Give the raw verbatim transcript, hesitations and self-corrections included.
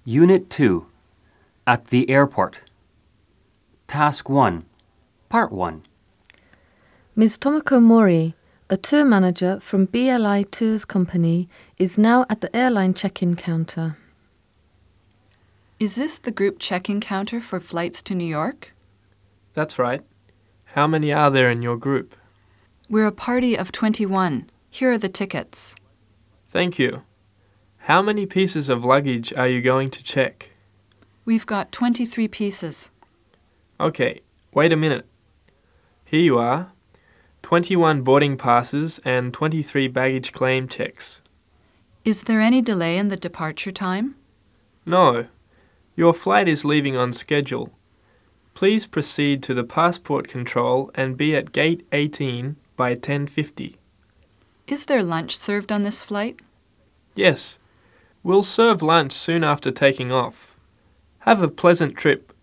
Unit two. At the airport. Task one. Part one. Miz Tomoko Mori, a tour manager from B L I Tours Company, is now at the airline check-in counter. Is this the group check-in counter for flights to New York? That's right. How many are there in your group? We're a party of twenty-one. Here are the tickets. Thank you. How many pieces of luggage are you going to check? We've got twenty-three pieces. Okay, wait a minute. Here you are. twenty-one boarding passes and twenty-three baggage claim checks. Is there any delay in the departure time? No. Your flight is leaving on schedule. Please proceed to the passport control and be at gate eighteen by ten fifty. Is there lunch served on this flight? Yes. We'll serve lunch soon after taking off. Have a pleasant trip